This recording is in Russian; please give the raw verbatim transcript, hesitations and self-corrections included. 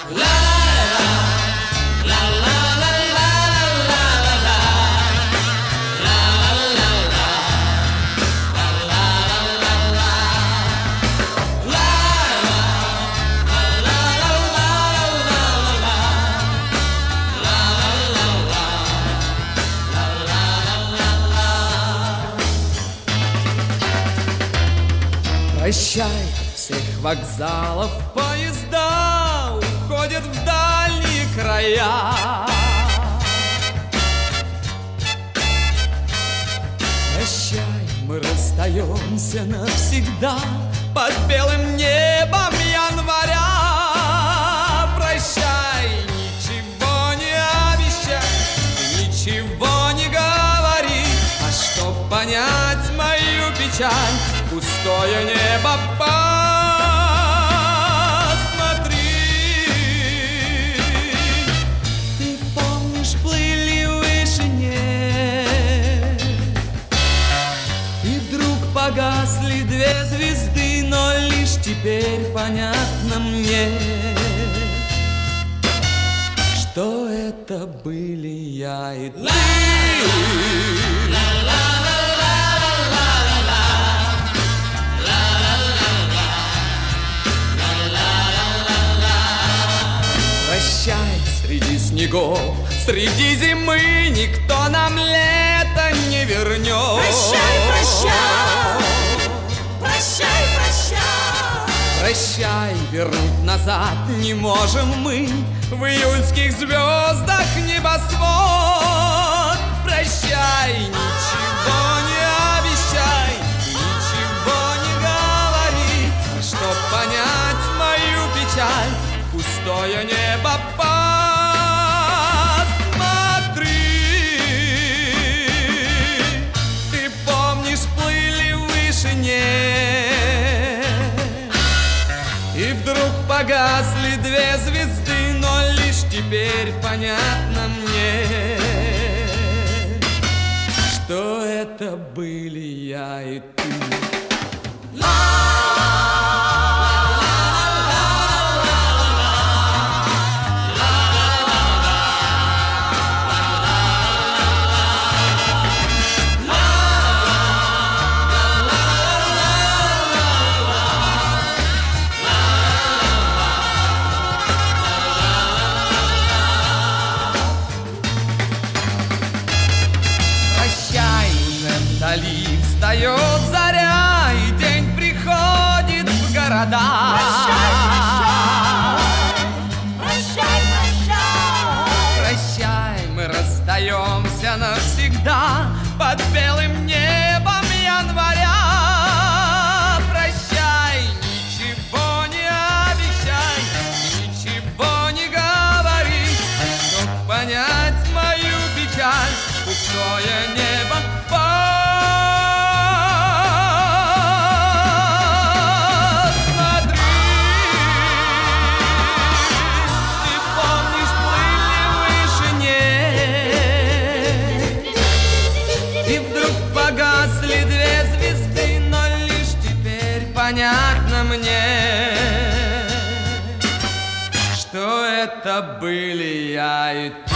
Прощай, от всех вокзалов поезда уходят в дальние края. Прощай, мы расстаемся навсегда под белым небом января. Прощай, ничего не обещай, ничего не говори, а чтоб понять мою печаль, пустое небо посмотри. Ты помнишь, плыли в вышине, и вдруг погасли две звезды, но лишь теперь понятно мне, что это были я и ты. Прощай, среди снегов, среди зимы никто нам лето не вернет. Прощай, прощай, прощай, прощай. Прощай, вернуть назад не можем мы в июльских звездах небосвод. Прощай, ничего не обещай, ничего не говори, а чтоб понять мою печаль, пустое небо посмотри. Ты помнишь, плыли в вышине, и вдруг погасли две звезды, но лишь теперь понятно мне, что это были я и ты. Вдали встает заря, и день приходит в города. Прощай, прощай, прощай, прощай, мы расстаемся навсегда под белым небом января. Прощай, ничего не обещай, ничего не говори, а чтоб понять мою печаль, пустое небо понятно мне, что это были я и ты.